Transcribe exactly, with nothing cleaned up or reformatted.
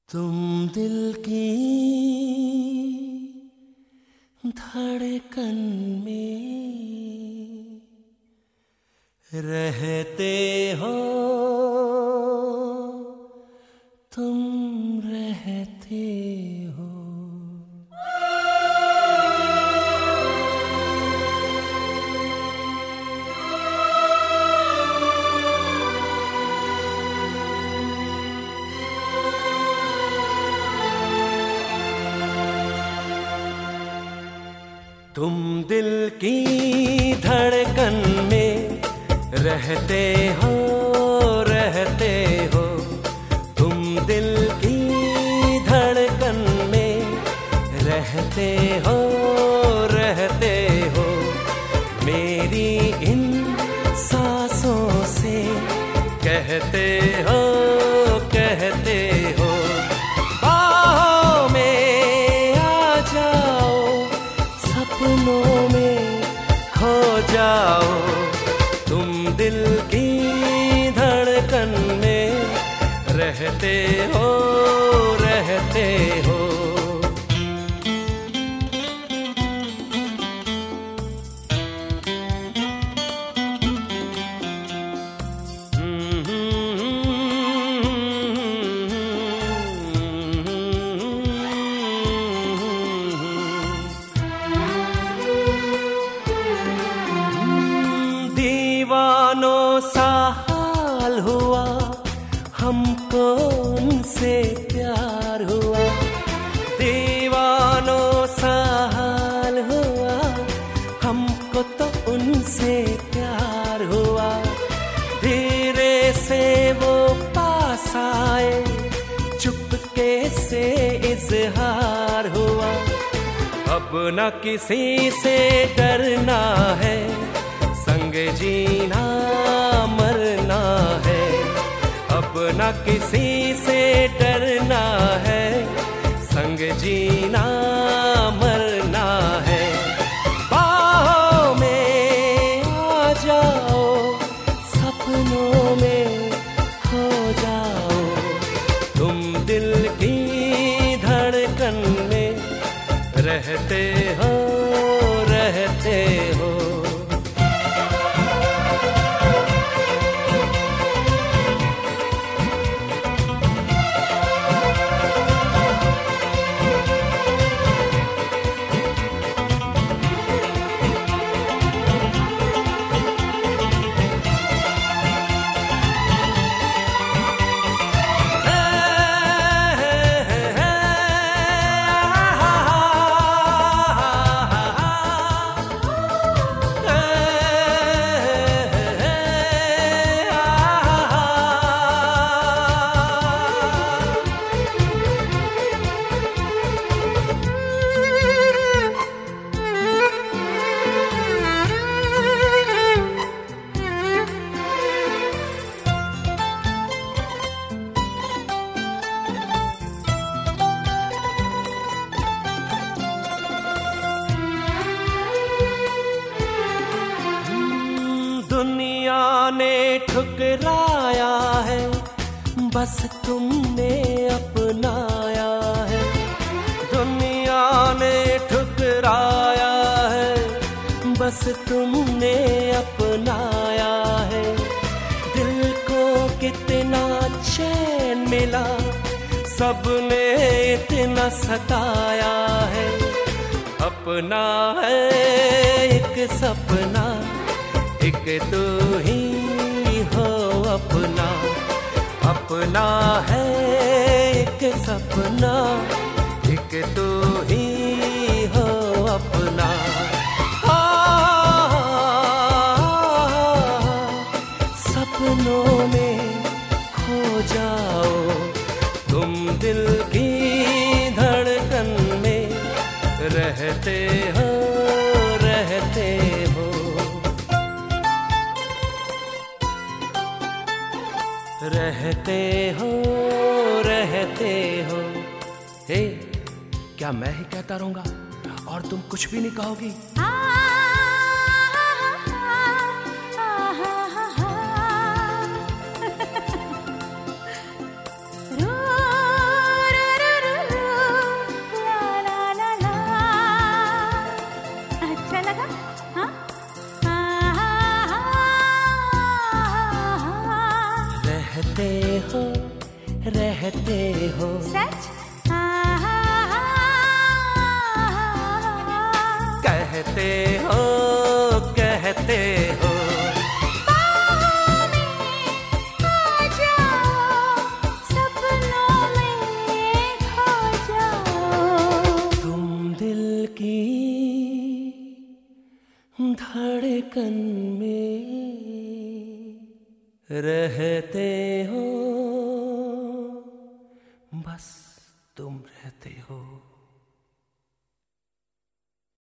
तुम दिल की धड़कन में रहते हो, तुम रहते हो। तुम दिल की धड़कन में रहते हो, रहते हो। तुम दिल की धड़कन में रहते हो, रहते हो। मेरी इन सांसों से कहते हो, कहते हो। बाहों में आ जाओ, सपनों में खो जाओ। तुम दिल की धड़कन में रहते हो, रहते हो। दीवानों सा हाल हुआ, हमको उनसे प्यार हुआ। दीवानों सा हाल हुआ, हमको तो उनसे प्यार हुआ। धीरे से वो पास आए, चुपके से इजहार हुआ। अब न किसी से डरना है, संग जीना मरना है। अब न किसी से डरना है, संग जीना मरना है। बाहों में आ जाओ, सपनों में खो जाओ। तुम दिल की धड़कन में रहते हो, रहते हो। दुनिया ने ठुकराया है, बस तुमने अपनाया है। दुनिया ने ठुकराया है, बस तुमने अपनाया है। दिल को कितना चैन मिला, सबने इतना सताया है। अपना है एक सपना, एक तू ही हो अपना। अपना है एक सपना, एक तू ही हो अपना। आ, सपनों में खो जाओ। तुम दिल की धड़कन में रहते हो, रहते हो। रहते हो, रहते हो। हे, क्या मैं ही कहता रहूंगा और तुम कुछ भी नहीं कहोगी? रो रहते हो रहते हो। सच? कहते हो कहते हो। बाहों में आ जाओ, सपनों में खो जाओ। तुम दिल की धड़कन में रहते हो, बस तुम रहते हो।